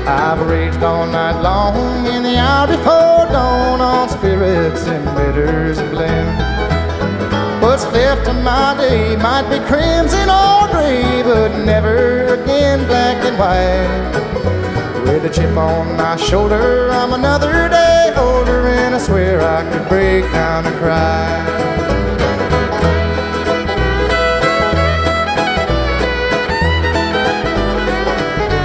I've raged all night long in the hour before dawn on spirits and bitters blend. What's left of my day might be crimson or gray, but never again black and white. With a chip on my shoulder, I'm another day older, and I swear I could break down and cry.